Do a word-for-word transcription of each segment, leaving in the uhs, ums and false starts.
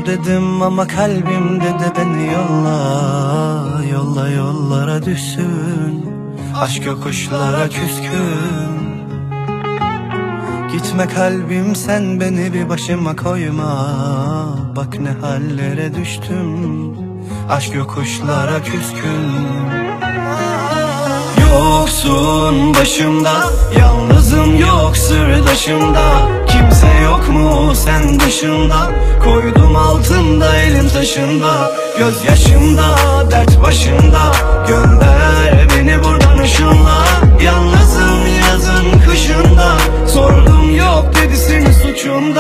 dur dedim ama kalbim dedi beni yolla. Yolla yollara düşsün, aşk yokuşlara küskün. Gitme kalbim sen beni bir başıma koyma. Bak ne hallere düştüm, aşk yokuşlara küskün. Yoksun başımda, yalnızım yok sırdaşımda. Kimse yok mu sen dışında? Koydum altında elim taşında. Gözyaşımda, dert başımda. Gönder beni buradan ışınla. Yalnızım yazın kışında. Sordum yok dedi senin suçunda.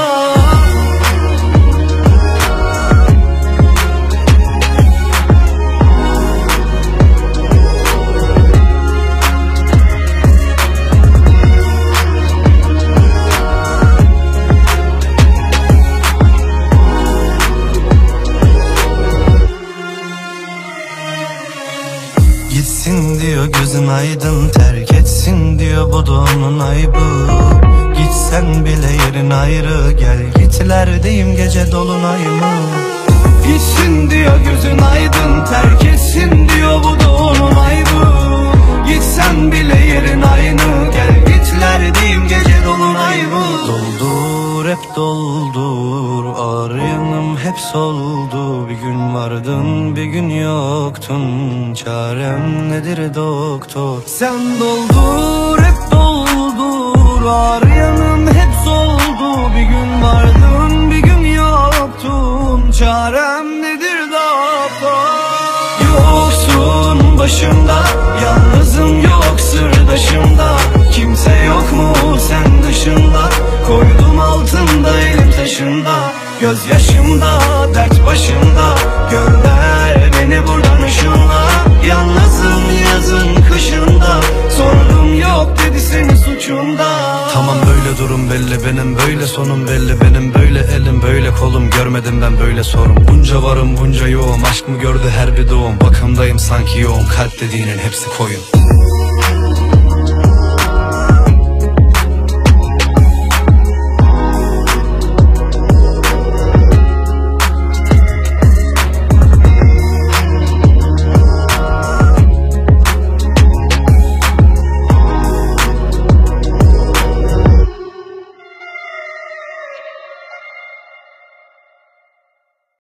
Gitsin diyor gözün aydın, terk etsin diyor bu da onun aybı. Gitsen bile yerin ayrı, gel gitlerdeyim gece dolunay mı? Gitsin diyor gözün aydın, terk etsin diyor bu da onun aybı. Gitsen bile yerin aynı, gel gitlerdeyim gece dolunay mı? Doldur hep doldur, ağrıyanım hep soldu. Bir gün vardın bir gün yoktun, çarem nedir doktor? Sen doldur hep doldur, ağrıyanım hep soldu. Bir gün vardın bir gün yoktun, çarem nedir doktor? Yoksun başımda, yalnızım yok sırdaşımda. Kimse yok mu sen dışında? Koydum altında elim taşında. Gözyaşımda, dert başımda. Gönder beni buradan ışınla. Yalnızım yazın kışında. Sordum yok dedi senin suçunda. Tamam böyle durum belli, benim böyle sonum belli. Benim böyle elim böyle kolum, görmedim ben böyle sorun. Bunca varım bunca yoğum, aşk mı gördü her bir doğum. Bakımdayım sanki yoğun, kalp dediğinin hepsi koyun.